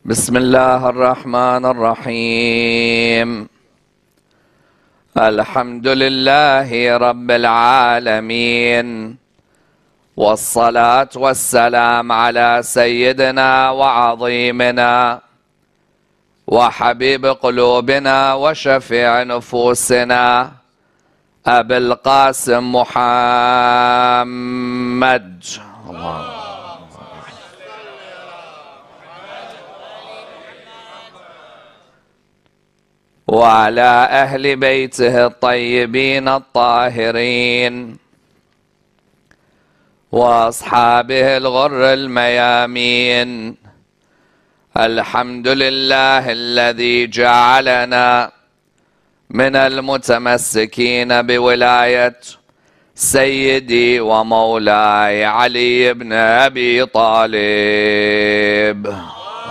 بسم الله الرحمن الرحيم. الحمد لله رب العالمين، والصلاة والسلام على سيدنا وعظيمنا وحبيب قلوبنا وشفيع نفوسنا أبي القاسم محمد. الله وعلى أهل بيته الطيبين الطاهرين وأصحابه الغر الميامين. الحمد لله الذي جعلنا من المتمسكين بولاية سيدي ومولاي علي بن أبي طالب.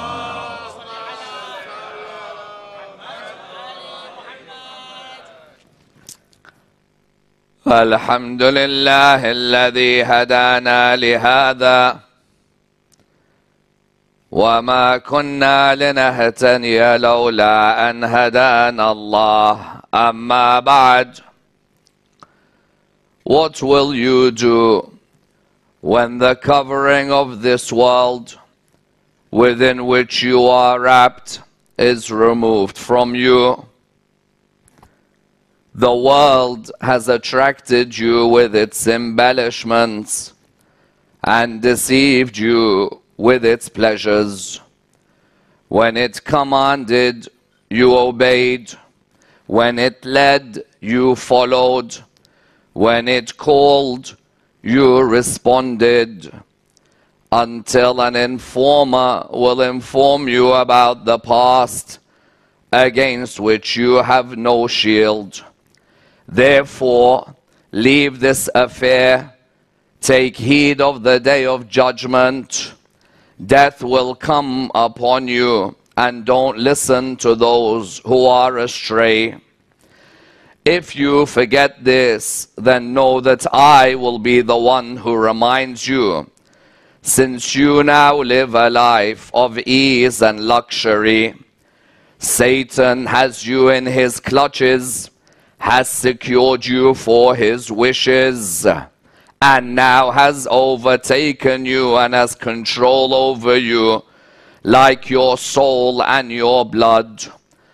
الحمد لله الذي هدانا لهذا وما كنا لنهتدي لولا أن هدانا الله. أما بعد, what will you do when the covering of this world within which you are wrapped is removed from you? The world has attracted you with its embellishments and deceived you with its pleasures. When it commanded, you obeyed. When it led, you followed. When it called, you responded. Until an informer will inform you about the past, against which you have no shield. Therefore, leave this affair, take heed of the day of judgment. Death will come upon you, and don't listen to those who are astray. If you forget this, then know that I will be the one who reminds you, since you now live a life of ease and luxury. Satan has you in his clutches, has secured you for his wishes, and now has overtaken you and has control over you like your soul and your blood.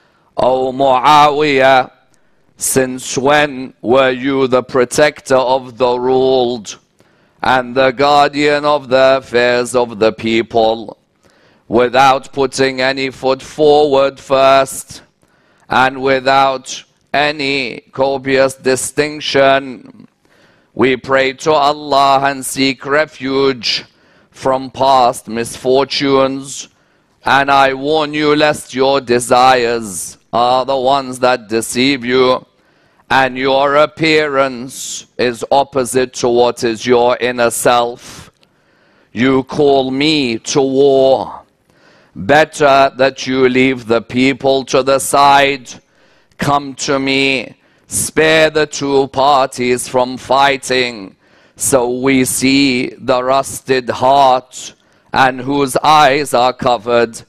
O Muawiyah, since when were you the protector of the ruled and the guardian of the affairs of the people, without putting any foot forward first and without any copious distinction? We pray to Allah and seek refuge from past misfortunes, and I warn you lest your desires are the ones that deceive you, and your appearance is opposite to what is your inner self. You call me to war. Better that you leave the people to the side. Come to me, spare the two parties from fighting, so we see the rusted heart and whose eyes are covered.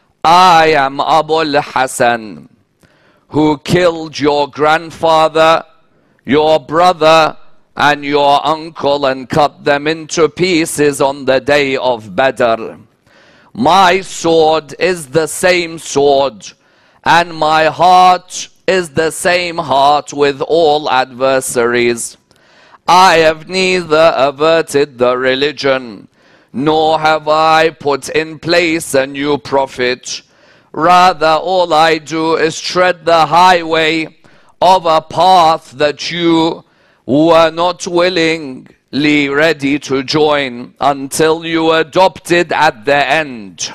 I am Abul Hassan, who killed your grandfather, your brother, and your uncle and cut them into pieces on the day of Badr. My sword is the same sword, and my heart is the same heart with all adversaries. I have neither averted the religion, nor have I put in place a new prophet. Rather, all I do is tread the highway of a path that you were not willingly ready to join until you adopted at the end.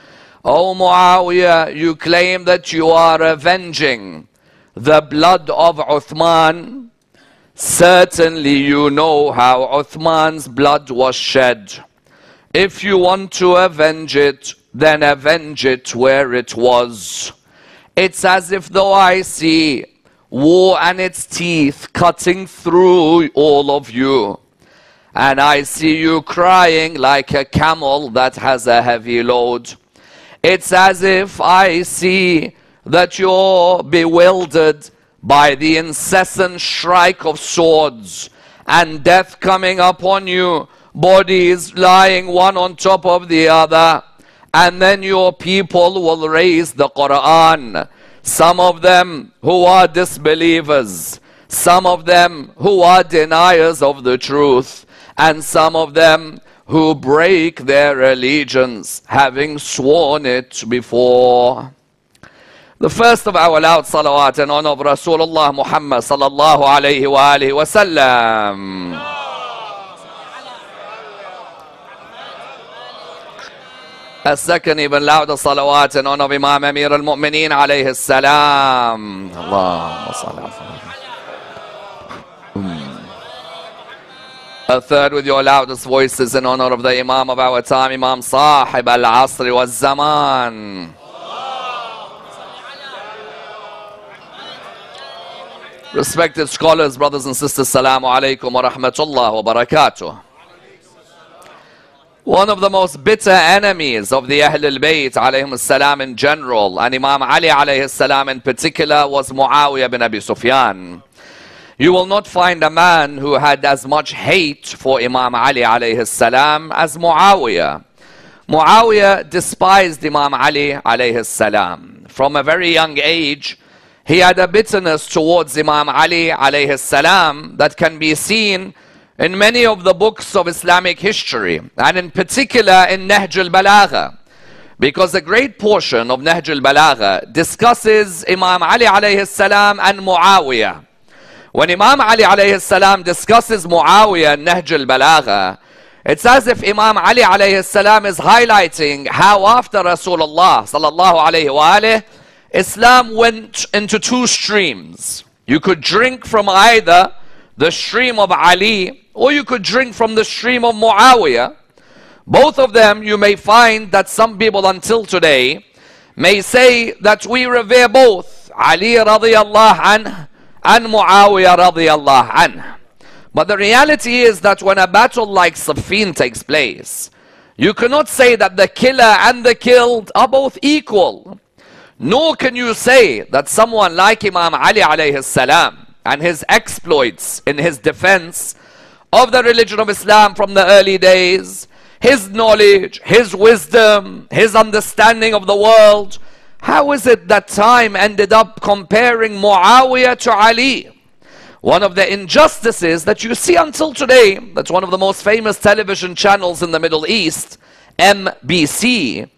O Muawiyah, you claim that you are avenging the blood of Uthman. Certainly you know how Uthman's blood was shed. If you want to avenge it, then avenge it where it was. It's as if though I see war and its teeth cutting through all of you, and I see you crying like a camel that has a heavy load. It's as if I see that you're bewildered by the incessant strike of swords and death coming upon you, bodies lying one on top of the other. And then your people will raise the Quran. Some of them who are disbelievers, some of them who are deniers of the truth, and some of them who break their allegiance, having sworn it before. The first of our loud salawat in honor of Rasulullah Muhammad sallallahu alayhi wa alihi wa sallam. A second even louder salawat in honor of Imam Amir al-Mu'mineen alayhi salam. Allahumma salli ala. A third with your loudest voices in honor of the Imam of our time, Imam Sahib al-Asr wa zaman. Respected scholars, brothers and sisters, Assalamu alaikum wa rahmatullah wa barakatuh. One of the most bitter enemies of the Ahl al-Bayt alayhim as-salam in general, and Imam Ali alayhi as-salam in particular, was Muawiyah bin Abi Sufyan. You will not find a man who had as much hate for Imam Ali alayhi as-salam as Muawiyah. Muawiyah despised Imam Ali alayhi as-salam. From a very young age, he had a bitterness towards Imam Ali alayhi salam that can be seen in many of the books of Islamic history, and in particular in Nahj al-Balagha, because a great portion of Nahj al-Balagha discusses Imam Ali alayhi salam and Muawiyah. When Imam Ali alayhi salam discusses Muawiyah in Nahj al-Balagha, it's as if Imam Ali alayhi salam is highlighting how after Rasulullah sallallahu alayhi wa alihi, Islam went into two streams. You could drink from either the stream of Ali, or you could drink from the stream of Muawiyah. Both of them, you may find that some people until today may say that we revere both Ali radiyallahu anh and Muawiyah radiyallahu anh. But the reality is that when a battle like Siffin takes place, you cannot say that the killer and the killed are both equal. Nor can you say that someone like Imam Ali alayhi salam and his exploits in his defense of the religion of Islam from the early days, his knowledge, his wisdom, his understanding of the world, how is it that time ended up comparing Muawiyah to Ali? One of the injustices that you see until today, that's one of the most famous television channels in the Middle East, MBC.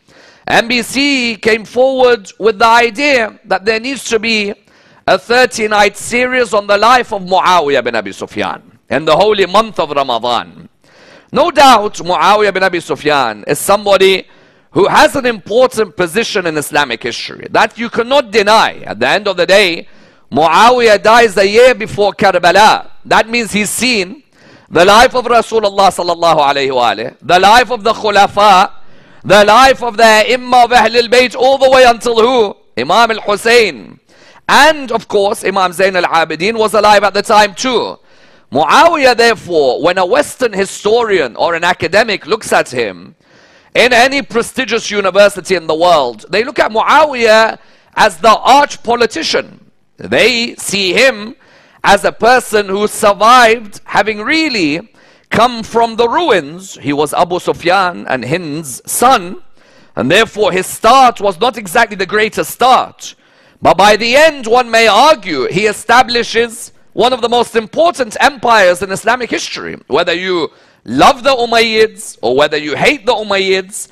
MBC came forward with the idea that there needs to be a 30-night series on the life of Muawiyah bin Abi Sufyan in the holy month of Ramadan. No doubt Muawiyah bin Abi Sufyan is somebody who has an important position in Islamic history that you cannot deny. At the end of the day, Muawiyah dies a year before Karbala. That means he's seen the life of Rasulullah sallallahu alayhi wa alihi, the life of the Khulafa, the life of the Imam of Ahl al-Bayt, all the way until who? Imam al-Hussein. And of course, Imam Zayn al-Abidin was alive at the time too. Muawiyah, therefore, when a Western historian or an academic looks at him in any prestigious university in the world, they look at Muawiyah as the arch politician. They see him as a person who survived, having really come from the ruins. He was Abu Sufyan and Hind's son, and therefore his start was not exactly the greatest start. But by the end, one may argue, he establishes one of the most important empires in Islamic history. Whether you love the Umayyads or whether you hate the Umayyads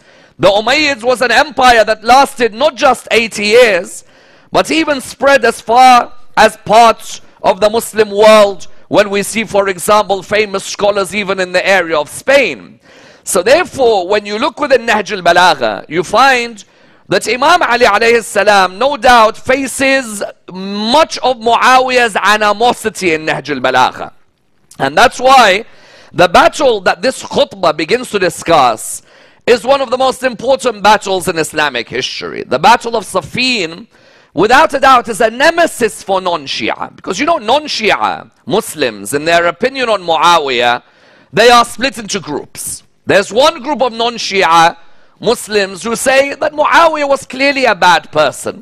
was an empire that lasted not just 80 years, but even spread as far as parts of the Muslim world, when we see, for example, famous scholars even in the area of Spain. So therefore, when you look within Nahj al-Balagha, you find that Imam Ali alayhi salam no doubt faces much of Muawiyah's animosity in Nahj al-Balagha. And that's why the battle that this khutbah begins to discuss is one of the most important battles in Islamic history. The Battle of Siffin, without a doubt, is a nemesis for non-Shia. Because you know, non-Shia Muslims, in their opinion on Muawiyah, they are split into groups. There's one group of non-Shia Muslims who say that Muawiyah was clearly a bad person.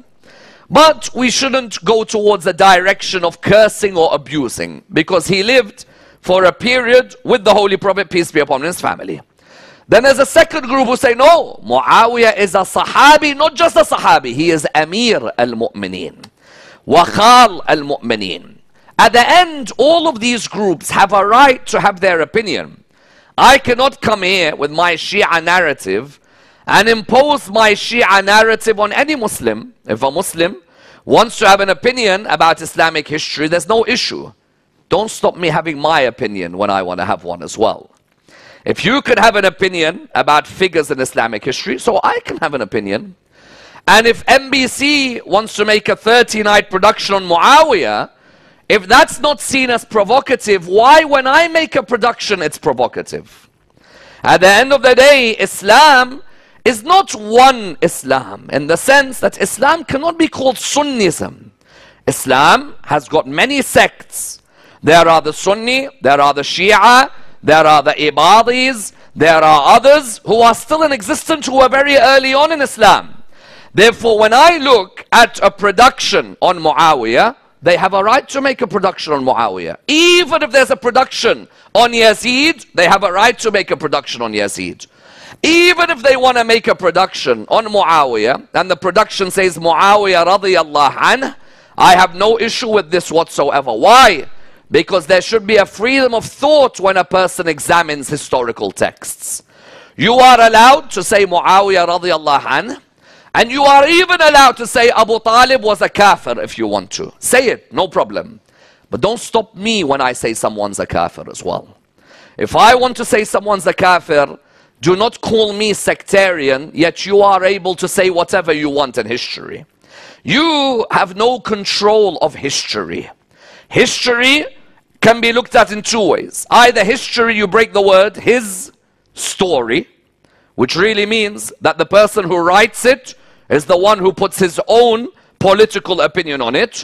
But we shouldn't go towards the direction of cursing or abusing, because he lived for a period with the Holy Prophet, peace be upon him, and his family. Then there's a second group who say, no, Muawiyah is a Sahabi, not just a Sahabi, he is Amir al-Mu'mineen, wa Khal al-Mu'mineen. At the end, all of these groups have a right to have their opinion. I cannot come here with my Shia narrative and impose my Shia narrative on any Muslim. If a Muslim wants to have an opinion about Islamic history, there's no issue. Don't stop me having my opinion when I want to have one as well. If you can have an opinion about figures in Islamic history, so I can have an opinion. And if MBC wants to make a 30-night production on Muawiyah, if that's not seen as provocative, why when I make a production it's provocative? At the end of the day, Islam is not one Islam, in the sense that Islam cannot be called Sunnism. Islam has got many sects. There are the Sunni, there are the Shia, there are the Ibadis, there are others who are still in existence who were very early on in Islam. Therefore, when I look at a production on Muawiyah, they have a right to make a production on Muawiyah. Even if there's a production on Yazid, they have a right to make a production on Yazid. Even if they want to make a production on Muawiyah, and the production says Muawiyah radiyallahu anh, I have no issue with this whatsoever. Why? Because there should be a freedom of thought when a person examines historical texts. You are allowed to say Muawiyah radiyallahu anh, and you are even allowed to say Abu Talib was a kafir if you want to. Say it, no problem. But don't stop me when I say someone's a kafir as well. If I want to say someone's a kafir, do not call me sectarian, yet you are able to say whatever you want in history. You have no control of history. History can be looked at in two ways. Either history, you break the word, his story, which really means that the person who writes it is the one who puts his own political opinion on it.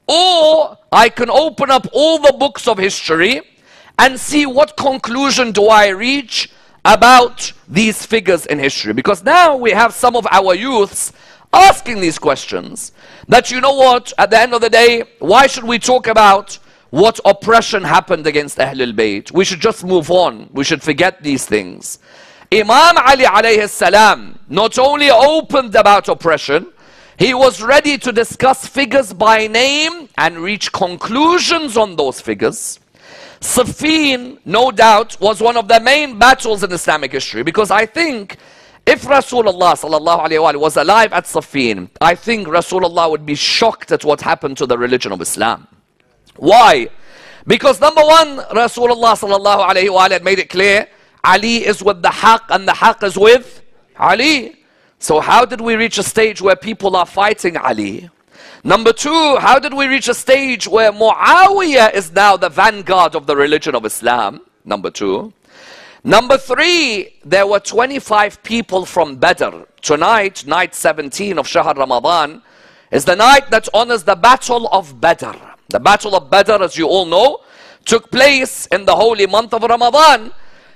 Or I can open up all the books of history and see what conclusion do I reach about these figures in history. Because now we have some of our youths asking these questions. That, you know what, at the end of the day, why should we talk about what oppression happened against Ahlul Bayt? We should just move on. We should forget these things. Imam Ali alayhi salam not only opened about oppression, he was ready to discuss figures by name and reach conclusions on those figures. Siffin, no doubt, was one of the main battles in Islamic history, because I think if Rasulullah sallallahu alayhi wa was alive at Siffin, I think Rasulullah would be shocked at what happened to the religion of Islam. Why? Because number one, Rasulullah sallallahu alayhi wa had made it clear, Ali is with the haqq and the haqq is with Ali. So how did we reach a stage where people are fighting Ali? Number two, how did we reach a stage where Muawiyah is now the vanguard of the religion of Islam? Number two. Number three, there were 25 people from Badr. Tonight, night 17 of Shahr Ramadan, is the night that honors the Battle of Badr. The Battle of Badr, as you all know, took place in the holy month of Ramadan.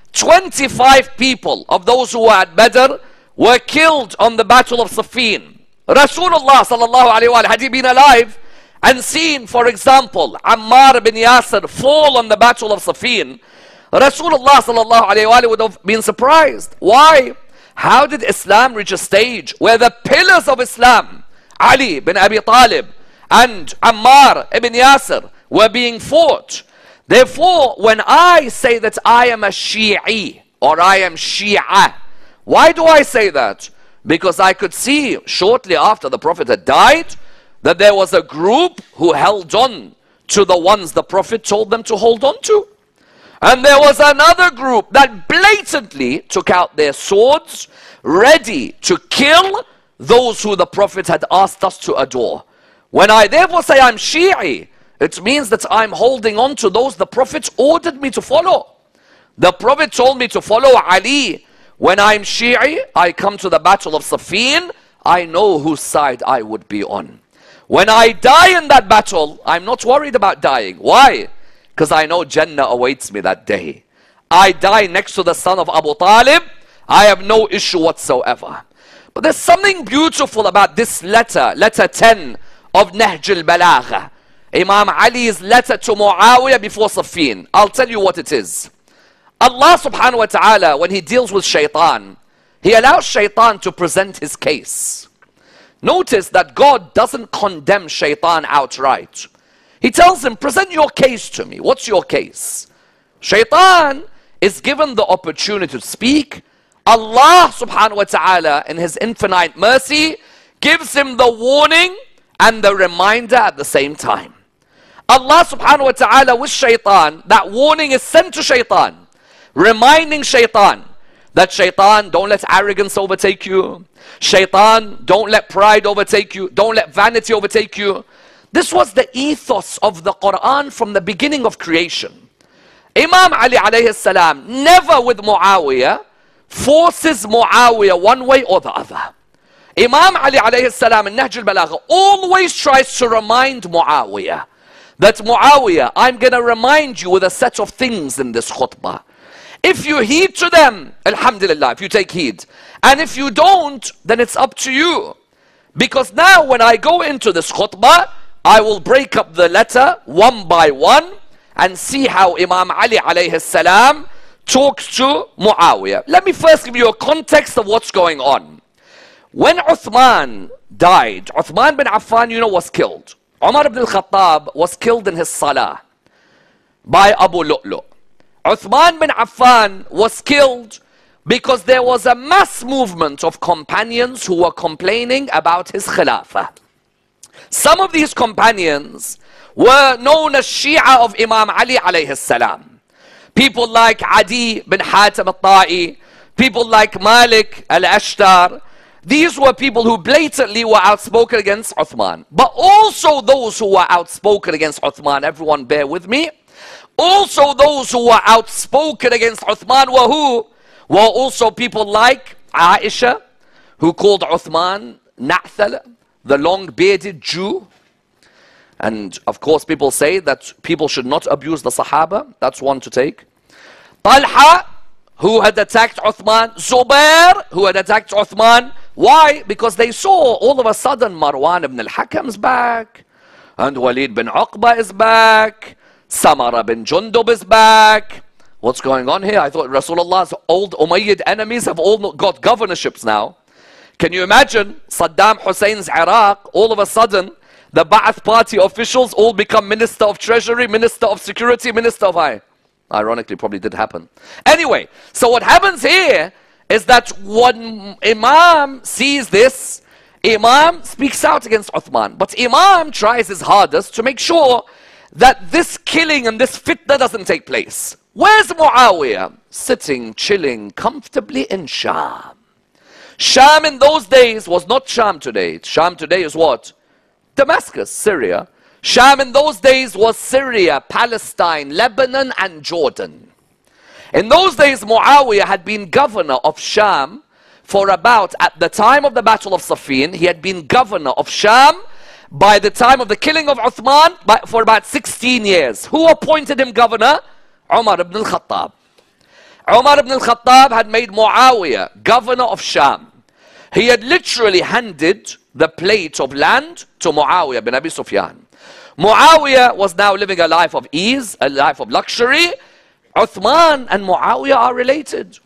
25 people of those who were at Badr were killed on the Battle of Siffin. Rasulullah sallallahu alayhi wa had he been alive and seen, for example, Ammar ibn Yasir fall on the Battle of Siffin, Rasulullah sallallahu alayhi wa would have been surprised. Why? How did Islam reach a stage where the pillars of Islam, Ali bin Abi Talib and Ammar ibn Yasir, were being fought? Therefore, when I say that I am a Shi'i or I am Shia, why do I say that? Because I could see shortly after the Prophet had died that there was a group who held on to the ones the Prophet told them to hold on to. And there was another group that blatantly took out their swords, ready to kill those who the Prophet had asked us to adore. When I therefore say I'm Shi'i, it means that I'm holding on to those the Prophet ordered me to follow. The Prophet told me to follow Ali. When I'm Shi'i, I come to the Battle of Siffin, I know whose side I would be on. When I die in that battle, I'm not worried about dying. Why? Because I know Jannah awaits me that day. I die next to the son of Abu Talib. I have no issue whatsoever. But there's something beautiful about this letter, letter 10 of Nahj al-Balagha. Imam Ali's letter to Muawiyah before Siffin. I'll tell you what it is. Allah subhanahu wa ta'ala, when he deals with shaitan, he allows shaitan to present his case. Notice that God doesn't condemn shaitan outright. He tells him, present your case to me. What's your case? Shaitan is given the opportunity to speak. Allah subhanahu wa ta'ala, in his infinite mercy, gives him the warning and the reminder at the same time. Allah subhanahu wa ta'ala with shaitan, that warning is sent to shaitan, reminding shaitan that shaitan, don't let arrogance overtake you. Shaitan, don't let pride overtake you. Don't let vanity overtake you. This was the ethos of the Quran from the beginning of creation. Imam Ali alayhi salam, never with Muawiyah, forces Muawiyah one way or the other. Imam Ali alayhi salam in Nahj al-Balagha always tries to remind Muawiyah that Muawiyah, I'm going to remind you with a set of things in this khutbah. If you heed to them, alhamdulillah, if you take heed. And if you don't, then it's up to you. Because now when I go into this khutbah, I will break up the letter one by one and see how Imam Ali alayhi salam talks to Muawiyah. Let me first give you a context of what's going on. When Uthman died, Uthman bin Affan, you know, was killed. Umar ibn al-Khattab was killed in his salah by Abu Lu'lu'. Uthman bin Affan was killed because there was a mass movement of companions who were complaining about his khilafah. Some of these companions were known as Shia of Imam Ali alayhi salam. People like Adi bin Hatim al-Ta'i, people like Malik al-Ashtar. These were people who blatantly were outspoken against Uthman. But also those who were outspoken against Uthman, everyone bear with me. Also those who were outspoken against Uthman were who? Were also people like Aisha, who called Uthman Na'thal, the long-bearded Jew. And of course people say that people should not abuse the Sahaba. That's one to take. Talha, who had attacked Uthman. Zubair, who had attacked Uthman. Why? Because they saw all of a sudden Marwan ibn al-Hakam's back, and Walid bin Uqba is back, Samara bin Jundub is back. What's going on here? I thought Rasulullah's old Umayyad enemies have all got governorships now. Can you imagine Saddam Hussein's Iraq, all of a sudden the Ba'ath Party officials all become Minister of Treasury, Minister of Security, Minister of High. Ironically, probably did happen. Anyway, so what happens here is that when Imam sees this, Imam speaks out against Uthman. But Imam tries his hardest to make sure that this killing and this fitna doesn't take place. Where's Muawiyah? Sitting, chilling comfortably in Sham. Sham in those days was not Sham today. Sham today is what? Damascus, Syria. Sham in those days was Syria, Palestine, Lebanon and Jordan. In those days, Muawiyah had been governor of Sham for about, at the time of the Battle of Siffin, he had been governor of Sham by the time of the killing of Uthman for about 16 years. Who appointed him governor? Umar ibn al-Khattab. Umar ibn al-Khattab had made Muawiyah governor of Sham. He had literally handed the plate of land to Muawiyah bin Abi Sufyan. Muawiyah was now living a life of ease, a life of luxury. Uthman and Muawiyah are related.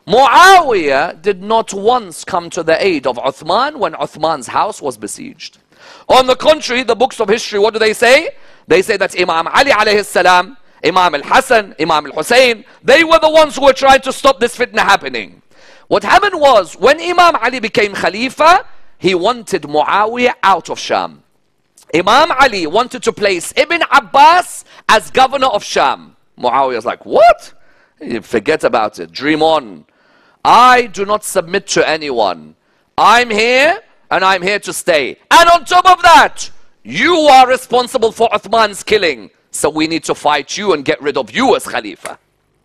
Muawiyah did not once come to the aid of Uthman when Uthman's house was besieged. On the contrary, the books of history, what do they say? They say that Imam Ali alayhi salam, Imam al-Hasan, Imam al-Hussein, they were the ones who were trying to stop this fitna happening. What happened was, when Imam Ali became Khalifa, he wanted Muawiyah out of Sham. Imam Ali wanted to place Ibn Abbas as governor of Sham. Muawiyah was like, what? Forget about it. Dream on. I do not submit to anyone. I'm here and I'm here to stay. And on top of that, you are responsible for Uthman's killing. So we need to fight you and get rid of you as Khalifa.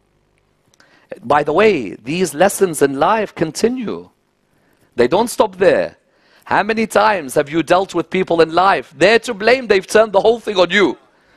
By the way, these lessons in life continue. They don't stop there. How many times have you dealt with people in life? They're to blame. They've turned the whole thing on you.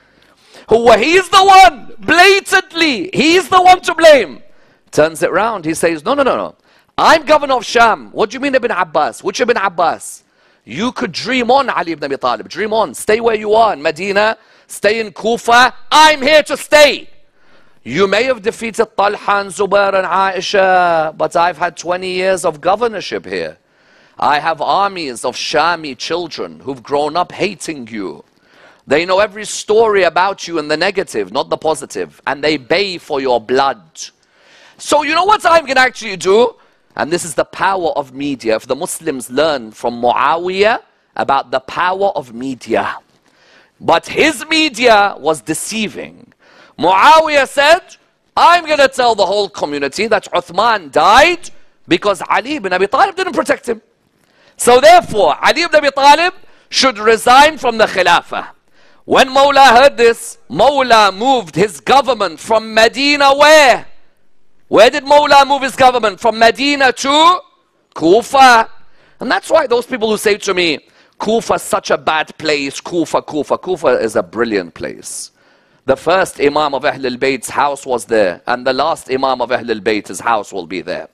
He's the one, blatantly, he's the one to blame. Turns it round, he says, no. I'm governor of Sham. What do you mean Ibn Abbas? Which Ibn Abbas? You could dream on, Ali ibn Abi Talib. Dream on. Stay where you are in Medina. Stay in Kufa. I'm here to stay. You may have defeated Talha and Zubair and Aisha, but I've had 20 years of governorship here. I have armies of Shami children who've grown up hating you. They know every story about you in the negative, not the positive. And they bay for your blood. So you know what I'm going to actually do? And this is the power of media. If the Muslims learn from Muawiyah about the power of media. But his media was deceiving. Muawiyah said, I'm going to tell the whole community that Uthman died because Ali ibn Abi Talib didn't protect him. So therefore, Ali ibn Abi Talib should resign from the Khilafah. When Mawla heard this, Mawla moved his government from Medina where? Where did Mawla move his government? From Medina to Kufa. And that's why those people who say to me, Kufa is such a bad place, Kufa is a brilliant place. The first Imam of Ahlul Bayt's house was there, and the last Imam of Ahlul Bayt's house will be there.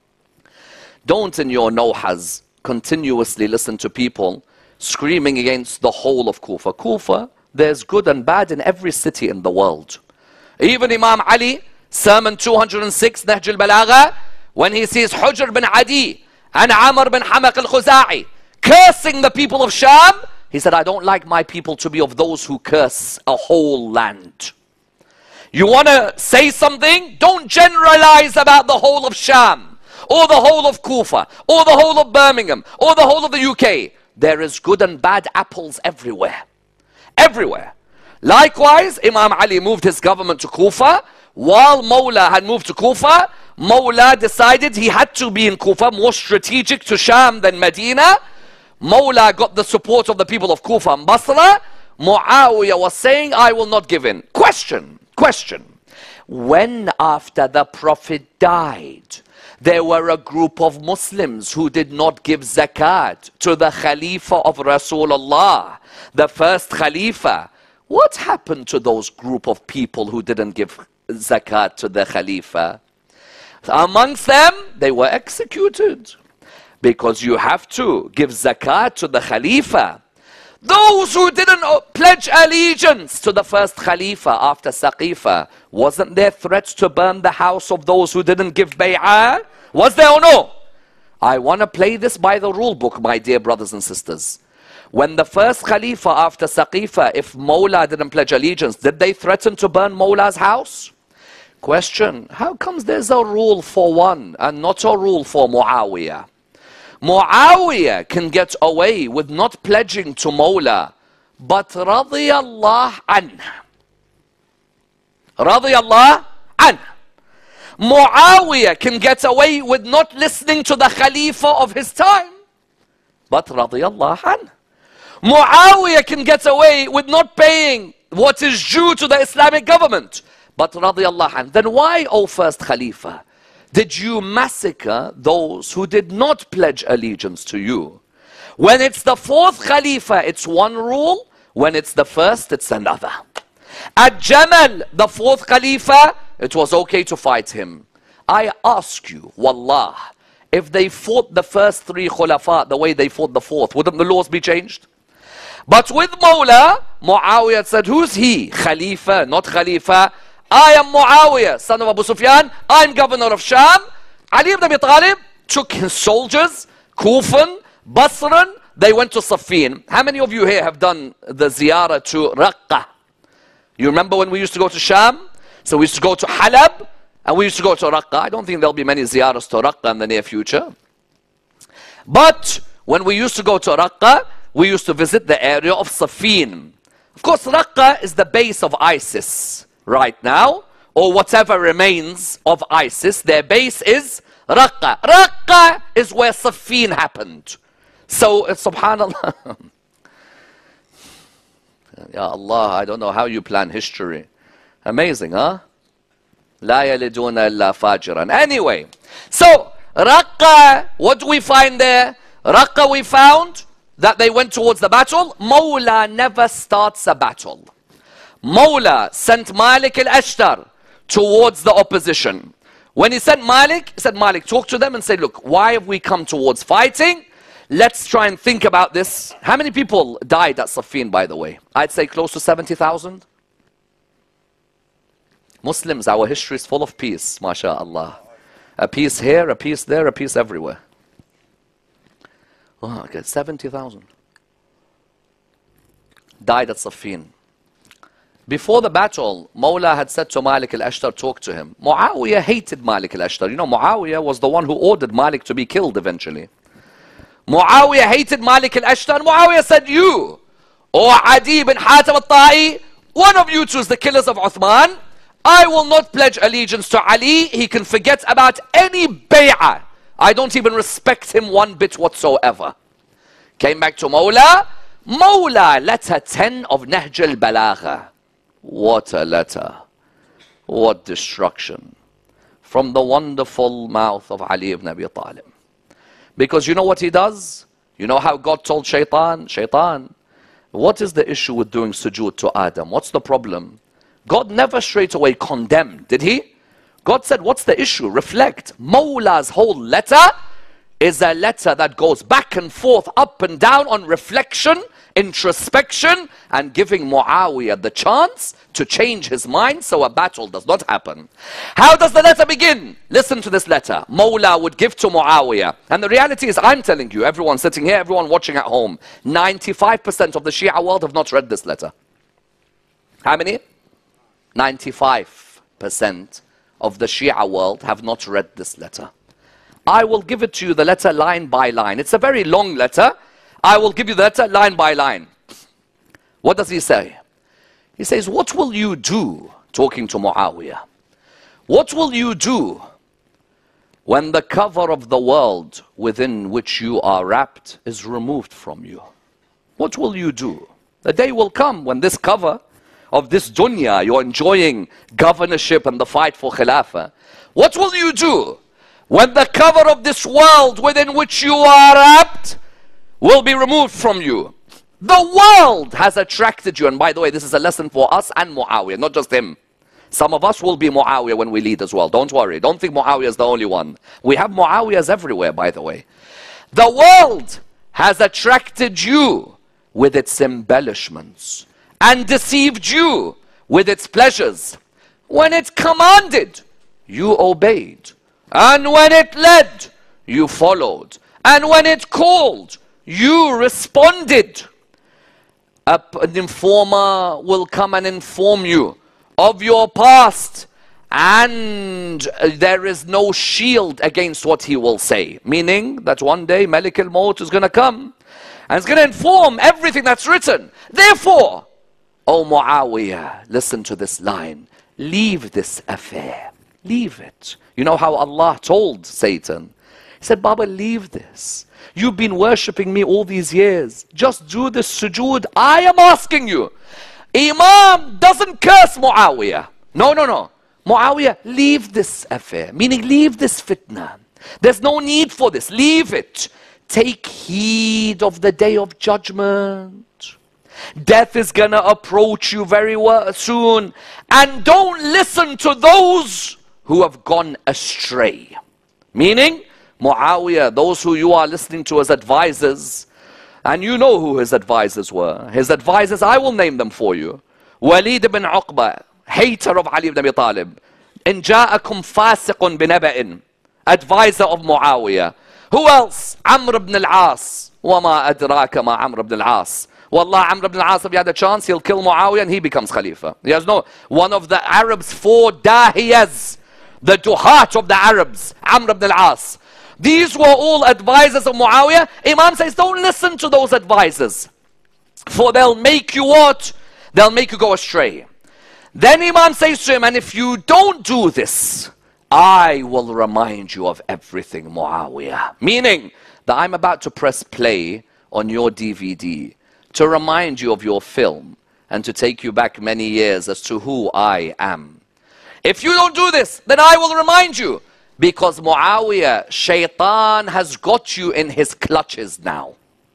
Don't in your nohas continuously listen to people screaming against the whole of Kufa. Kufa, there's good and bad in every city in the world. Even Imam Ali, Sermon 206, Nahj al-Balagha, when he sees Hujr bin Adi and Amr bin Hamaq al-Khuza'i cursing the people of Sham, he said, I don't like my people to be of those who curse a whole land. You want to say something? Don't generalize about the whole of Sham, or the whole of Kufa, or the whole of Birmingham, or the whole of the UK. There is good and bad apples everywhere. Everywhere. Likewise, Imam Ali moved his government to Kufa. While Mawla had moved to Kufa, Mawla decided he had to be in Kufa, more strategic to Sham than Medina. Mawla got the support of the people of Kufa and Basra. Muawiyah was saying, I will not give in. Question. When after the Prophet died, there were a group of Muslims who did not give zakat to the Khalifa of Rasulullah, the first Khalifa. What happened to those group of people who didn't give zakat to the Khalifa? Amongst them, they were executed. Because you have to give zakat to the Khalifa. Those who didn't pledge allegiance to the first Khalifa after Saqifa, wasn't there threats to burn the house of those who didn't give bay'ah? Was there or no? I want to play this by the rule book, my dear brothers and sisters. When the first Khalifa after Saqifa, if Mawla didn't pledge allegiance, did they threaten to burn Mawla's house? Question, how comes there's a rule for one and not a rule for Muawiyah? Muawiyah can get away with not pledging to Mawla, but radiyallah anh. Radiyallah anh. Muawiyah can get away with not listening to the Khalifa of his time, but radiyallah anh. Muawiyah can get away with not paying what is due to the Islamic government, but radiyallah anh. Then why, O first Khalifa, did you massacre those who did not pledge allegiance to you? When it's the fourth Khalifa, it's one rule. When it's the first, it's another. At Jamal, the fourth Khalifa, it was okay to fight him. I ask you, wallah, if they fought the first three Khulafa the way they fought the fourth, wouldn't the laws be changed? But with Mawla, Muawiyah said, who's he? Khalifa, not Khalifa. I am Muawiyah, son of Abu Sufyan. I'm governor of Sham. Ali ibn Abi Talib took his soldiers, Kufan, Basran. They went to Safin. How many of you here have done the ziyarah to Raqqa? You remember when we used to go to Sham? So we used to go to Halab and we used to go to Raqqa. I don't think there'll be many ziyarahs to Raqqa in the near future. But when we used to go to Raqqa, we used to visit the area of Safin. Of course, Raqqa is the base of ISIS. Right now, or whatever remains of ISIS, their base is Raqqa. Raqqa is where Safin happened. So, subhanallah. Ya Allah, I don't know how you plan history. Amazing, huh? La yaliduna illa fajiran. Anyway, so Raqqa, what do we find there? Raqqa, we found that they went towards the battle. Mawla never starts a battle. Mawla sent Malik al-Ashtar towards the opposition. When he sent Malik, he said, Malik, talk to them and say, look, why have we come towards fighting? Let's try and think about this. How many people died at Siffin, by the way? I'd say close to 70,000. Muslims, our history is full of peace, mashallah. A peace here, a peace there, a peace everywhere. Oh, okay, 70,000 died at Siffin. Before the battle, Mawla had said to Malik al-Ashtar, talk to him. Muawiyah hated Malik al-Ashtar. You know, Muawiyah was the one who ordered Malik to be killed eventually. Muawiyah hated Malik al-Ashtar. Muawiyah said, you, or Adi bin Hatim al-Ta'i, one of you two is the killers of Uthman. I will not pledge allegiance to Ali. He can forget about any bay'ah. I don't even respect him one bit whatsoever. Came back to Mawla. Mawla, letter 10 of Nahj al-Balagha. What a letter. What destruction. From the wonderful mouth of Ali ibn Abi Talib. Because you know what he does? You know how God told Shaitan? Shaitan, what is the issue with doing sujood to Adam? What's the problem? God never straight away condemned, did he? God said, what's the issue? Reflect. Mawla's whole letter is a letter that goes back and forth, up and down on reflection, introspection, and giving Muawiyah the chance to change his mind so a battle does not happen. How does the letter begin? Listen to this letter. Mawla would give to Muawiyah. And the reality is, I'm telling you, everyone sitting here, everyone watching at home, 95% of the Shia world have not read this letter. How many? 95% of the Shia world have not read this letter. I will give it to you, the letter line by line. It's a very long letter. I will give you the letter line by line. What does he say? He says, what will you do, talking to Muawiyah, what will you do when the cover of the world within which you are wrapped is removed from you? What will you do? The day will come when this cover of this dunya, you're enjoying governorship and the fight for khilafah. What will you do when the cover of this world within which you are wrapped will be removed from you? The world has attracted you. And by the way, this is a lesson for us and Muawiyah, not just him. Some of us will be Muawiyah when we lead as well. Don't worry. Don't think Muawiyah is the only one. We have Muawiyahs everywhere, by the way. The world has attracted you with its embellishments and deceived you with its pleasures. When it commanded, you obeyed. And when it led, you followed. And when it called, you responded. An informer will come and inform you of your past, and there is no shield against what he will say. Meaning that one day Malik al-Maut is going to come and is going to inform everything that's written. Therefore, O Muawiyah, listen to this line. Leave this affair. Leave it. You know how Allah told Satan? He said, Baba, leave this. You've been worshipping me all these years. Just do this sujood. I am asking you. Imam doesn't curse Muawiyah. No, no, no. Muawiyah, leave this affair. Meaning, leave this fitna. There's no need for this. Leave it. Take heed of the day of judgment. Death is going to approach you very soon. And don't listen to those who have gone astray. Meaning, Muawiyah, those who you are listening to as advisors, and you know who his advisors were. His advisors, I will name them for you. Walid ibn Uqba, hater of Ali ibn Abi Talib. In ja'akum fasiqun binaba'in, advisor of Muawiyah. Who else? Amr ibn al-As. Wama adraka ma Amr ibn al-As. Wallah, Amr ibn al-As, if he had a chance, he'll kill Muawiyah and he becomes Khalifa. He has no, one of the Arabs' 4 dahiyas, the duhat of the Arabs, Amr ibn al-As. These were all advisors of Muawiyah. Imam says, don't listen to those advisors, for they'll make you what? They'll make you go astray. Then Imam says to him, and if you don't do this, I will remind you of everything, Muawiyah. Meaning that I'm about to press play on your DVD to remind you of your film and to take you back many years as to who I am. If you don't do this, then I will remind you. Because Muawiyah, Shaitan has got you in his clutches now.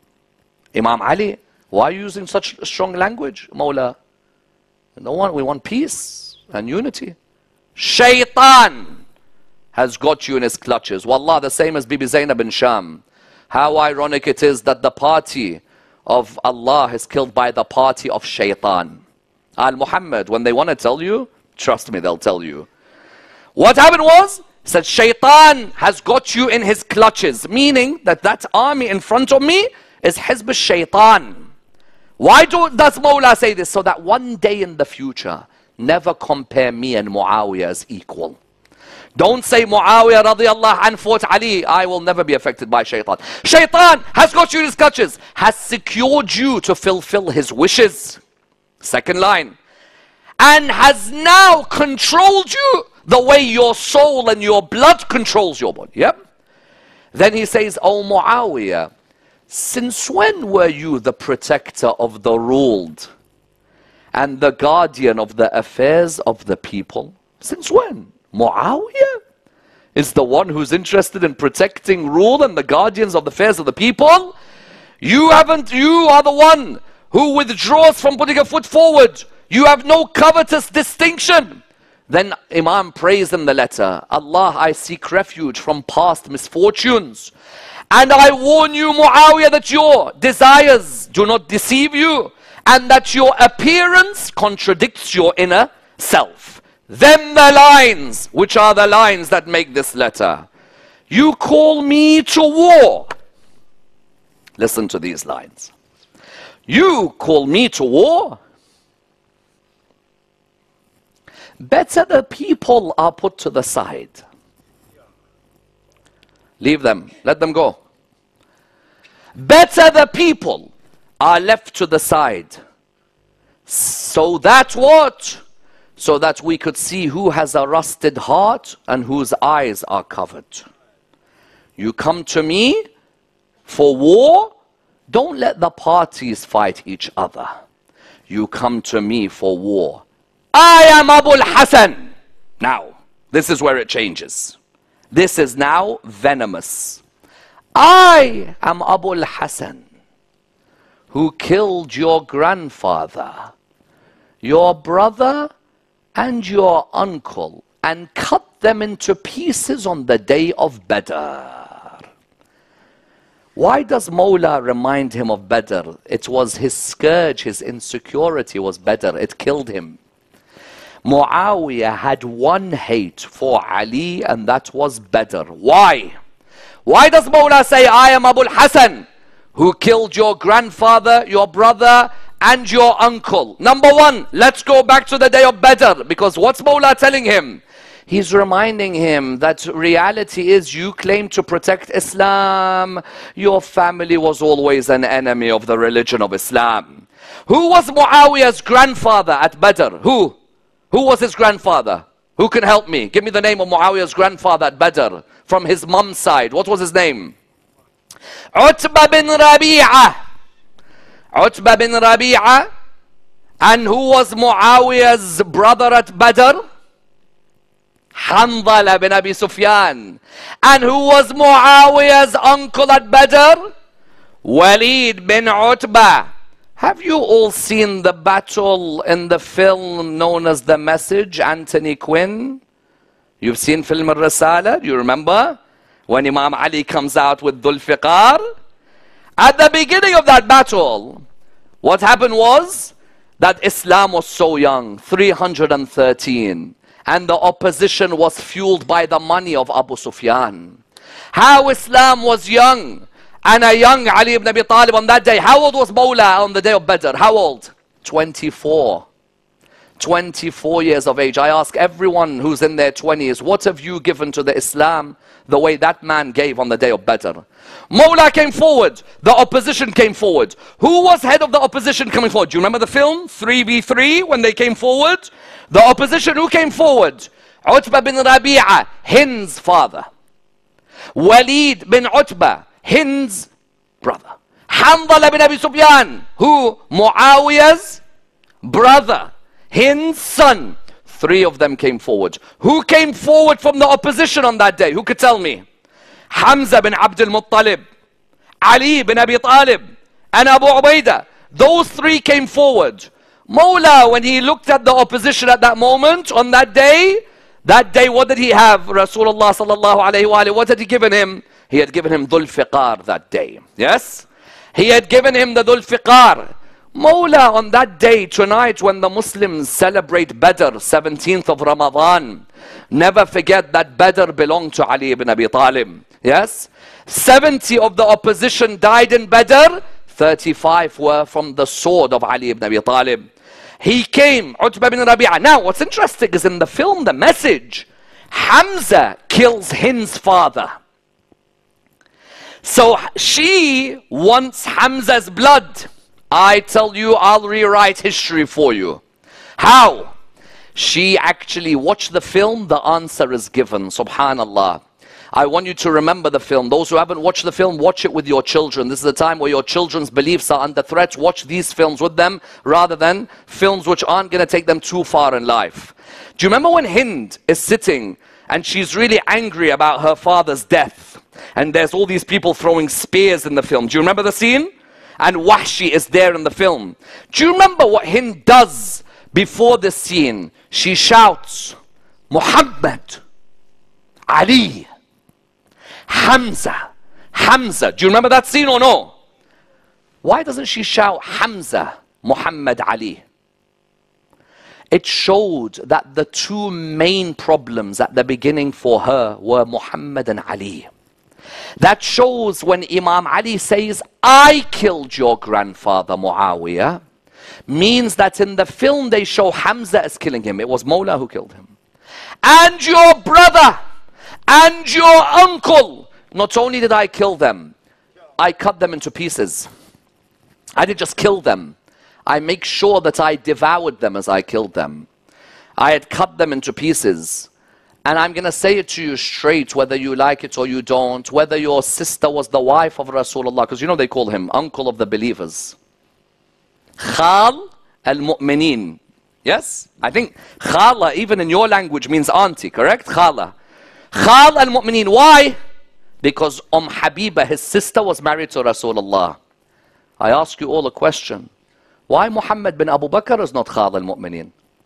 Imam Ali, why are you using such strong language, Mawla? No one, we want peace and unity. Shaitan has got you in his clutches. Wallah, the same as Bibi Zainab bin Sham. How ironic it is that the party of Allah is killed by the party of Shaitan. Al-Muhammad, when they want to tell you, trust me, they'll tell you. What happened was, said Shaitan has got you in his clutches, meaning that that army in front of me is Hizb al-Shaitan. Why does Mawla say this? So that one day in the future, never compare me and Muawiyah as equal. Don't say Muawiyah radiallahu anhu fought Ali. I will never be affected by Shaitan. Shaitan has got you in his clutches, has secured you to fulfill his wishes. Second line. And has now controlled you the way your soul and your blood controls your body. Yep. Then he says, oh Muawiyah, since when were you the protector of the ruled and the guardian of the affairs of the people? Since when? Muawiyah is the one who's interested in protecting rule and the guardians of the affairs of the people. You are the one who withdraws from putting a foot forward. You have no covetous distinction. Then Imam prays in the letter, Allah, I seek refuge from past misfortunes. And I warn you, Muawiyah, that your desires do not deceive you and that your appearance contradicts your inner self. Then the lines, which are the lines that make this letter. You call me to war. Listen to these lines. You call me to war. Better the people are put to the side. Leave them. Let them go. Better the people are left to the side. So that what? So that we could see who has a rusted heart and whose eyes are covered. You come to me for war. Don't let the parties fight each other. You come to me for war. I am Abu al-Hasan. Now, this is where it changes. This is now venomous. I am Abu al-Hasan, who killed your grandfather, your brother, and your uncle, and cut them into pieces on the day of Badr. Why does Mawla remind him of Badr? It was his scourge, his insecurity was Badr. It killed him. Muawiyah had one hate for Ali, and that was Badr. Why? Why does Mawla say, I am Abu al-Hasan, who killed your grandfather, your brother, and your uncle? Number one, let's go back to the day of Badr, because what's Mawla telling him? He's reminding him that reality is you claim to protect Islam. Your family was always an enemy of the religion of Islam. Who was Muawiyah's grandfather at Badr? Who? Who was his grandfather? Who can help me? Give me the name of Muawiyah's grandfather at Badr from his mum's side. What was his name? Utbah bin Rabi'ah. Utbah bin Rabi'ah. And who was Muawiyah's brother at Badr? Hanzala bin Abi Sufyan. And who was Muawiyah's uncle at Badr? Walid bin Utbah. Have you all seen the battle in the film known as The Message, Anthony Quinn? You've seen film Al-Risala, do you remember? When Imam Ali comes out with Dhul Fiqar. At the beginning of that battle, what happened was that Islam was so young, 313. And the opposition was fueled by the money of Abu Sufyan. How Islam was young. And a young Ali ibn Abi Talib on that day. How old was Mawla on the day of Badr? How old? 24. 24 years of age. I ask everyone who's in their 20s, what have you given to the Islam the way that man gave on the day of Badr? Mawla came forward. The opposition came forward. Who was head of the opposition coming forward? Do you remember the film 3v3 when they came forward? The opposition who came forward? Utbah bin Rabi'ah, Hind's father. Walid bin Utbah, Hind's brother. Hanzala bin Abi Sufyan, who? Muawiyah's brother. Hind's son. 3 of them came forward. Who came forward from the opposition on that day? Who could tell me? Hamza bin Abdul Muttalib, Ali bin Abi Talib, and Abu Ubaidah. Those 3 came forward. Mawla, when he looked at the opposition at that moment, on that day, That day, what did he have? Rasulullah sallallahu alayhi wa alayhi, what had he given him? He had given him Dhul Fiqar that day. Yes? He had given him the Dhul Fiqar. Mawla, on that day, tonight, when the Muslims celebrate Badr, 17th of Ramadan, never forget that Badr belonged to Ali ibn Abi Talib. Yes? 70 of the opposition died in Badr, 35 were from the sword of Ali ibn Abi Talib. He came, Utbah bin Rabi'ah. Now, what's interesting is in the film, the message, Hamza kills Hind's father. So she wants Hamza's blood. I tell you, I'll rewrite history for you. How? She actually watched the film, the answer is given. Subhanallah. I want you to remember the film. Those who haven't watched the film, watch it with your children. This is a time where your children's beliefs are under threat. Watch these films with them rather than films which aren't going to take them too far in life. Do you remember when Hind is sitting and she's really angry about her father's death? And there's all these people throwing spears in the film. Do you remember the scene? And Wahshi is there in the film. Do you remember what Hind does before this scene? She shouts, Muhammad, Ali, Hamza, Hamza. Do you remember that scene or no? Why doesn't she shout Hamza, Muhammad, Ali? It showed that the two main problems at the beginning for her were Muhammad and Ali. That shows when Imam Ali says, I killed your grandfather Muawiyah, means that in the film they show Hamza as killing him. It was Mawla who killed him. And your brother and your uncle. Not only did I kill them, I cut them into pieces. I didn't just kill them. I make sure that I devoured them as I killed them. I had cut them into pieces. And I'm going to say it to you straight, whether you like it or you don't, whether your sister was the wife of Rasulullah, because you know they call him uncle of the believers. Khal al-Mu'mineen. Yes? I think Khala, even in your language, means auntie, correct? Khala. Khal al-Mu'mineen. Why? Because Habiba, his sister, was married to Rasulullah. I ask you all a question. Why Muhammad bin Abu Bakr is not Khal al-Mu'mineen?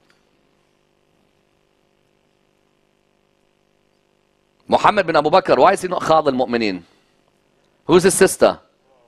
Muhammad bin Abu Bakr, why is he not Khal al-Mu'mineen? Who's his sister?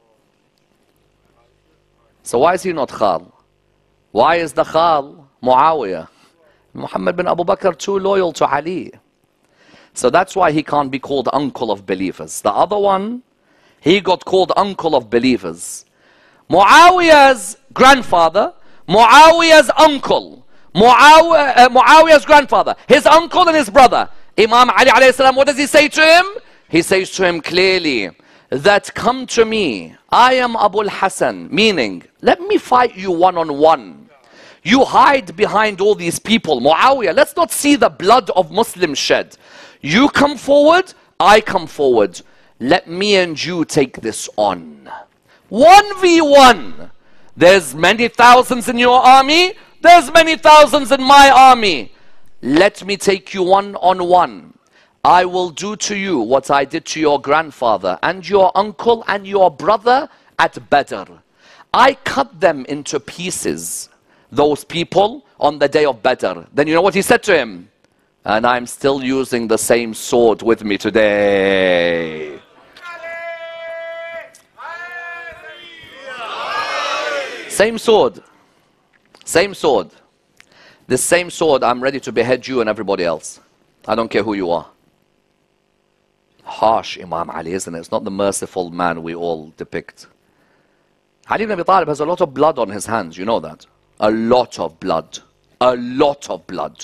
So why is he not Khal? Why is the Khal Muawiyah? Muhammad bin Abu Bakr too loyal to Ali. So that's why he can't be called uncle of believers. The other one, he got called uncle of believers. Muawiyah's grandfather, Muawiyah's uncle, Muawiyah's grandfather, his uncle and his brother, Imam Ali alayhi salam, what does he say to him? He says to him clearly that come to me, I am Abu al-Hasan, meaning let me fight you one-on-one. You hide behind all these people. Muawiyah, let's not see the blood of Muslims shed. You come forward, I come forward. Let me and you take this on. 1v1. There's many thousands in your army. There's many thousands in my army. Let me take you one-on-one. I will do to you what I did to your grandfather and your uncle and your brother at Badr. I cut them into pieces, those people, on the day of Badr. Then you know what he said to him? And I'm still using the same sword with me today. Same sword. Same sword. This same sword, I'm ready to behead you and everybody else. I don't care who you are. Harsh Imam Ali, isn't it? It's not the merciful man we all depict. Ali ibn Abi Talib has a lot of blood on his hands, you know that? A lot of blood. A lot of blood.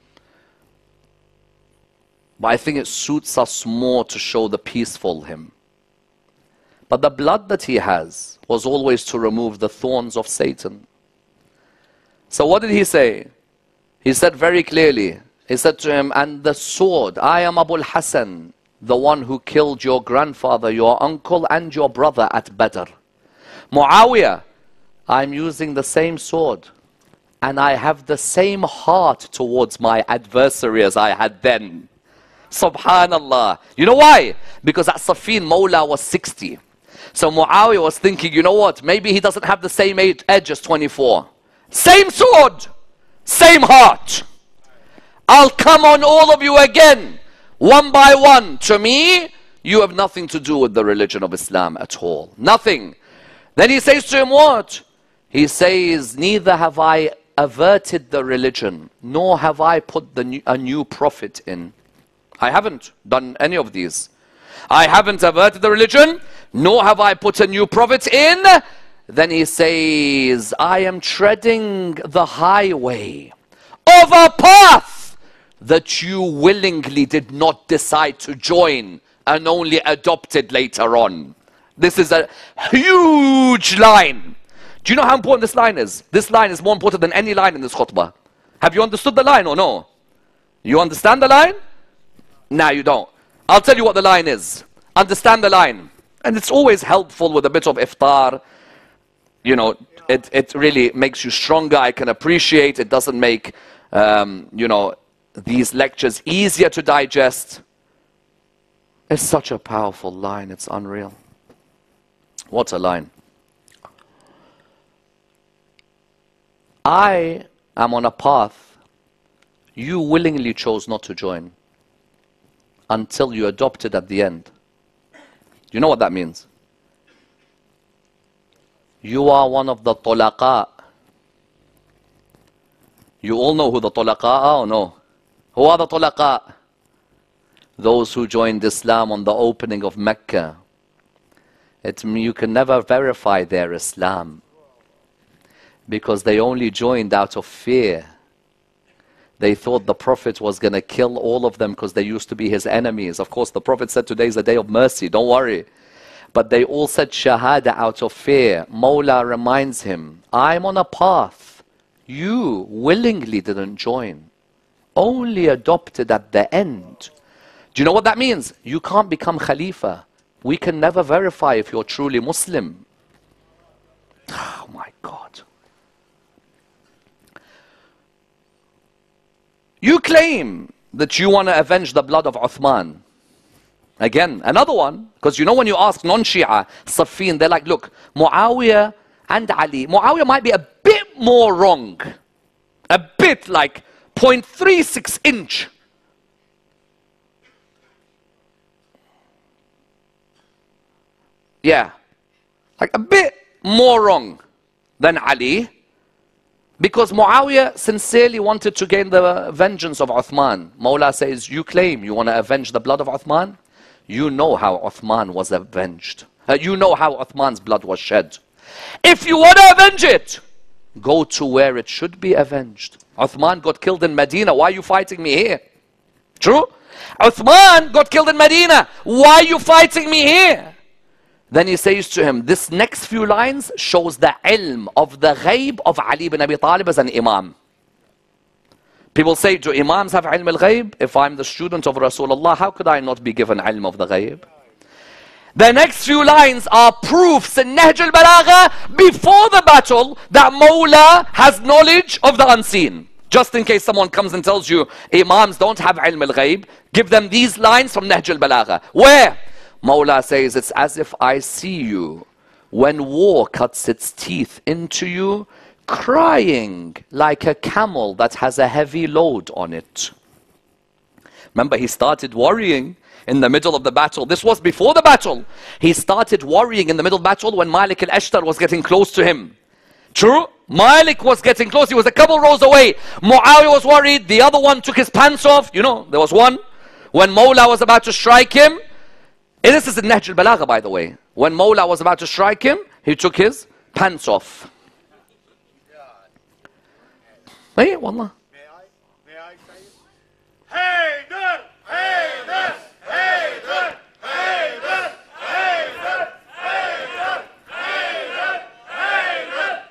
But I think it suits us more to show the peaceful him. But the blood that he has was always to remove the thorns of Satan. So what did he say? He said very clearly, he said to him, and the sword, I am Abu al-Hasan, the one who killed your grandfather, your uncle and your brother at Badr. Muawiyah, I'm using the same sword. And I have the same heart towards my adversary as I had then. Subhanallah. You know why? Because at Safin, Mawla was 60. So Muawiyah was thinking, you know what? Maybe he doesn't have the same edge as 24. Same sword. Same heart. I'll come on all of you again, one by one. To me, you have nothing to do with the religion of Islam at all. Nothing. Then he says to him what? He says, neither have I averted the religion, nor have I put a new prophet in. I haven't done any of these. I haven't averted the religion, nor have I put a new prophet in. Then he says, I am treading the highway of a path that you willingly did not decide to join and only adopted later on. This is a huge line. Do you know how important this line is? This line is more important than any line in this khutbah. Have you understood the line or no? You understand the line? No, you don't. I'll tell you what the line is. Understand the line. And it's always helpful with a bit of iftar. You know, it really makes you stronger. I can appreciate it doesn't make, you know, these lectures easier to digest. It's such a powerful line. It's unreal. What a line. I am on a path you willingly chose not to join until you adopted at the end. Do you know what that means? You are one of the tulaqa. You all know who the tulaqa are or no? Who are the tulaqa? Those who joined Islam on the opening of Mecca. You can never verify their Islam because they only joined out of fear. They thought the Prophet was going to kill all of them because they used to be his enemies. Of course, the Prophet said today is a day of mercy, don't worry. But they all said shahada out of fear. Mawla reminds him, I'm on a path you willingly didn't join, only adopted at the end. Do you know what that means? You can't become Khalifa. We can never verify if you're truly Muslim. Oh my God. You claim that you want to avenge the blood of Uthman. Again, another one, because you know when you ask non-Shia, Saffin, they're like, look, Muawiyah and Ali, Muawiyah might be a bit more wrong. A bit, like 0.36 inch. Yeah, like a bit more wrong than Ali. Because Muawiyah sincerely wanted to gain the vengeance of Uthman. Mawla says, you claim you want to avenge the blood of Uthman? You know how Uthman was avenged. You know how Uthman's blood was shed. If you want to avenge it, go to where it should be avenged. Uthman got killed in Medina. Why are you fighting me here? True? Uthman got killed in Medina. Why are you fighting me here? Then he says to him, this next few lines shows the ilm of the ghaib of Ali ibn Abi Talib as an imam. People say, do imams have ilm al-ghaib? If I'm the student of Rasulullah, how could I not be given ilm of the ghaib? The next few lines are proofs in Nahj al-Balagha before the battle that Mawla has knowledge of the unseen. Just in case someone comes and tells you, imams don't have ilm al-ghaib, give them these lines from Nahj al-Balagha. Where? Mawla says, it's as if I see you when war cuts its teeth into you, crying like a camel that has a heavy load on it. Remember, he started worrying in the middle of the battle. This was before the battle. He started worrying in the middle of the battle when Malik al-Ashtar was getting close to him. True? Malik was getting close. He was a couple rows away. Muawiyah was worried. The other one took his pants off. You know, there was one. When Mawla was about to strike him, and this is in Nahj al-Balagha, by the way. When Mawla was about to strike him, he took his pants off. Hey, wallah. May I say it? Haydar! Haydar! Haydar! Haydar! Haydar! Haydar! Haydar!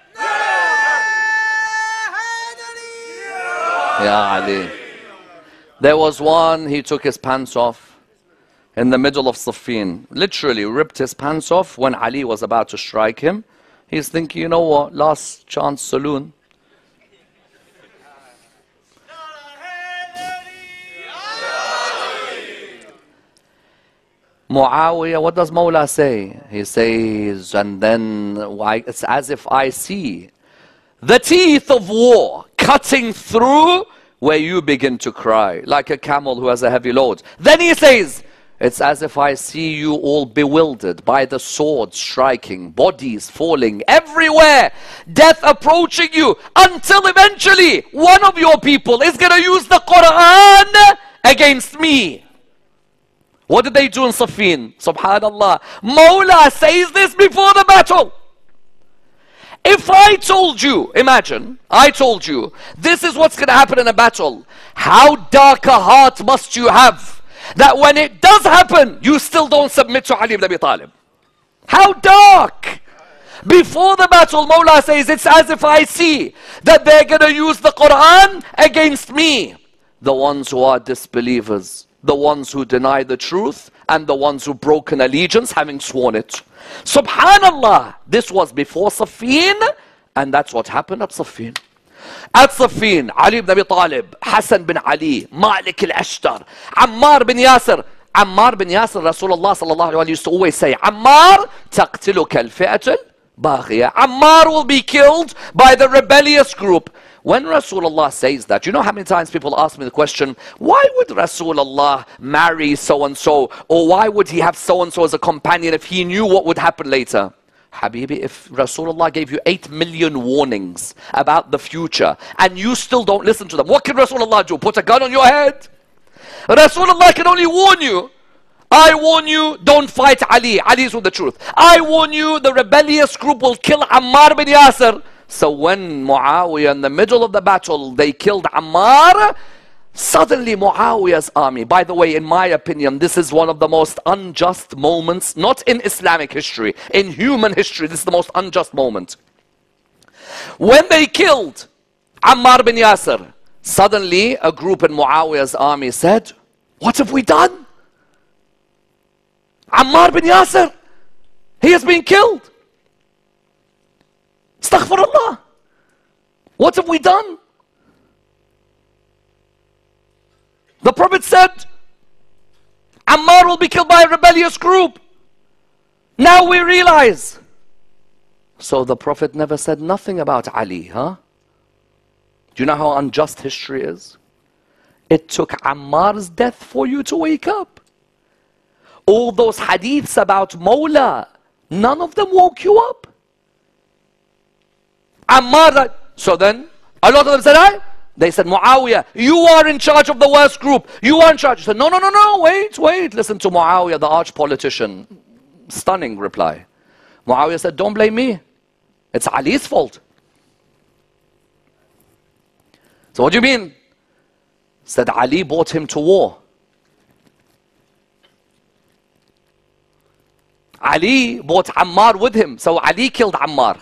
Haydar! Ya Ali. There was one, he took his pants off in the middle of Siffin. Literally ripped his pants off when Ali was about to strike him. He's thinking, you know what, last chance saloon. Muawiyah, what does Mawla say? He says, and then it's as if I see the teeth of war cutting through where you begin to cry, like a camel who has a heavy load. Then he says, it's as if I see you all bewildered by the sword striking, bodies falling everywhere, death approaching you, until eventually one of your people is going to use the Quran against me. What did they do in Siffin? Subhanallah. Mawla says this before the battle. If I told you, imagine, I told you, this is what's going to happen in a battle, how dark a heart must you have that when it does happen, you still don't submit to Ali ibn Abi Talib? How dark! Before the battle, Mawla says, it's as if I see that they're going to use the Quran against me. The ones who are disbelievers, the ones who deny the truth, and the ones who broke an allegiance having sworn it. Subhanallah, this was before Siffin, and that's what happened at Siffin. At Siffin, Ali ibn Abi Talib, Hassan bin Ali, Malik al-Ashtar, Ammar bin Yasir. Ammar bin Yasir, Rasulullah sallallahu alayhi wa used to always say, Ammar taqtiluka al-fi'at al-baghiya. Ammar will be killed by the rebellious group. When Rasulullah says that, you know how many times people ask me the question, why would Rasulullah marry so-and-so? Or why would he have so-and-so as a companion if he knew what would happen later? Habibi, if Rasulullah gave you 8 million warnings about the future and you still don't listen to them, what can Rasulullah do? Put a gun on your head? Rasulullah can only warn you. I warn you, don't fight Ali. Ali is with the truth. I warn you, the rebellious group will kill Ammar bin Yasir. So when Muawiyah in the middle of the battle, they killed Ammar, suddenly Muawiyah's army, by the way, in my opinion, this is one of the most unjust moments, not in Islamic history, in human history, this is the most unjust moment. When they killed Ammar bin Yasir, suddenly a group in Muawiyah's army said, what have we done? Ammar bin Yasir, he has been killed. Astaghfirullah. What have we done? The Prophet said, Ammar will be killed by a rebellious group. Now we realize. So the Prophet never said nothing about Ali, huh? Do you know how unjust history is? It took Ammar's death for you to wake up. All those hadiths about Mawla, none of them woke you up. Ammar, so then, a lot of them said, they said, Muawiyah, you are in charge of the worst group. You are in charge. He said, no, no, no, no, wait. Listen to Muawiyah, the arch politician. Stunning reply. Muawiyah said, don't blame me. It's Ali's fault. So what do you mean? Said Ali brought him to war. Ali brought Ammar with him. So Ali killed Ammar.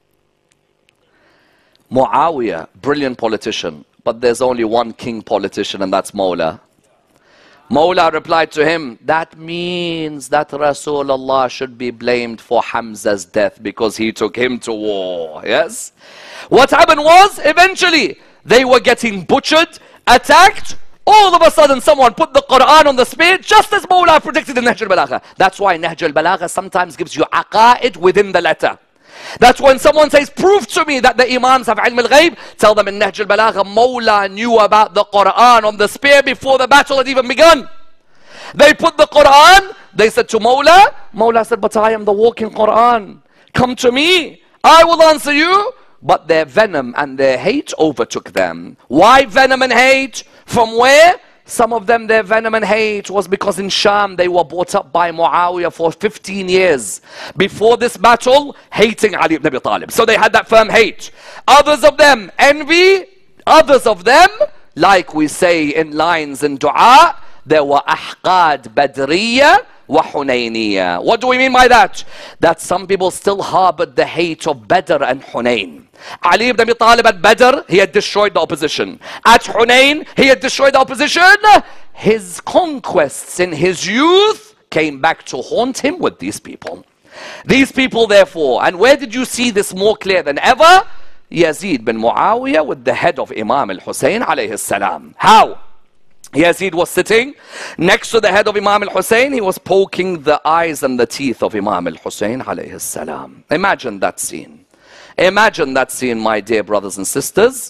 Muawiyah, brilliant politician, but there's only one king politician, and that's Mawla. Mawla replied to him, that means that Rasulullah should be blamed for Hamza's death because he took him to war. Yes? What happened was, eventually, they were getting butchered, attacked. All of a sudden, someone put the Quran on the spear, just as Mawla predicted in Nahj al-Balagha. That's why Nahj al-Balagha sometimes gives you aqa'id within the letter. That's when someone says, prove to me that the Imams have ilm al-ghayb, tell them in Nahj al-Balagha, Mawla knew about the Quran on the spear before the battle had even begun. They put the Quran, they said to Mawla, Mawla said, but I am the walking Quran. Come to me, I will answer you. But their venom and their hate overtook them. Why venom and hate? From where? Some of them, their venom and hate was because in Sham they were brought up by Muawiyah for 15 years. Before this battle, hating Ali ibn Abi Talib. So they had that firm hate. Others of them, envy. Others of them, like we say in lines in dua, there were ahqad badriya wa hunayniyya. What do we mean by that? That some people still harbored the hate of Badr and Hunayn. Ali ibn Abi Talib at Badr, he had destroyed the opposition. At Hunayn, he had destroyed the opposition. His conquests in his youth came back to haunt him with these people. These people therefore, and where did you see this more clear than ever? Yazid bin Muawiyah with the head of Imam al-Hussein alayhi salam. How? Yazid was sitting next to the head of Imam al-Hussein. He was poking the eyes and the teeth of Imam al-Hussein alayhi salam. Imagine that scene. Imagine that scene, my dear brothers and sisters.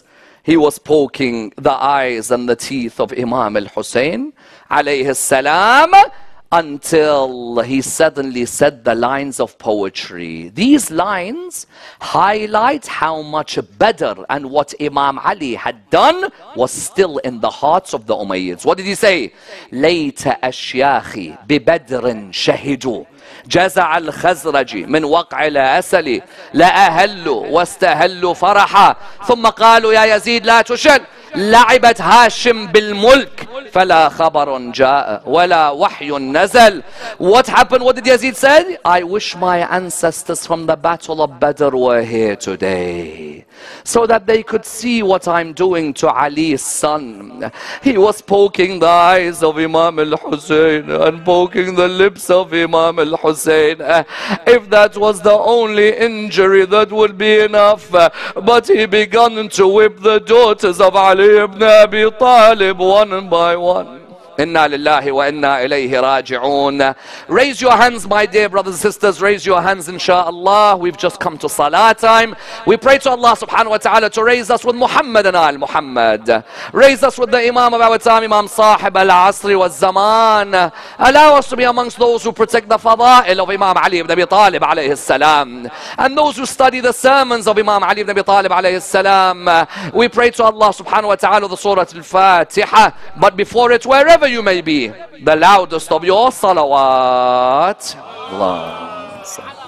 he was poking the eyes and the teeth of Imam al-Hussein alayhi salam, until he suddenly said the lines of poetry. These lines highlight how much Badr and what Imam Ali had done was still in the hearts of the Umayyads. What did he say? لَيْتَ أَشْيَاخِ بِبَدْرٍ شَهِدُوا جزع الخزرج من وقع الأسل لأهلوا واستهلوا فرحا ثم قالوا يا يزيد لا تشل لعبت هاشم بالملك فلا خبر جاء ولا وحي نزل. What happened? What did Yazid say? I wish my ancestors from the battle of Badr were here today, so that they could see what I'm doing to Ali's son. He was poking the eyes of Imam al-Hussein and poking the lips of Imam al-Hussein. If that was the only injury, that would be enough. But he began to whip the daughters of Ali ibn Abi Talib one by one. Inna lillahi wa inna ilayhi raji'un. Raise your hands, my dear brothers and sisters. Raise your hands, inshaAllah. We've just come to salah time. We pray to Allah subhanahu wa ta'ala to raise us with Muhammad and Al Muhammad. Raise us with the Imam of our time, Imam Sahib al-Asri wa Zaman. Allow us to be amongst those who protect the fada'il of Imam Ali ibn Abi Talib alayhi salam, and those who study the sermons of Imam Ali ibn Abi Talib alayhi salam. We pray to Allah subhanahu wa ta'ala the Surah Al-Fatiha, but before it, wherever you may be, the loudest of your salawat. Allah.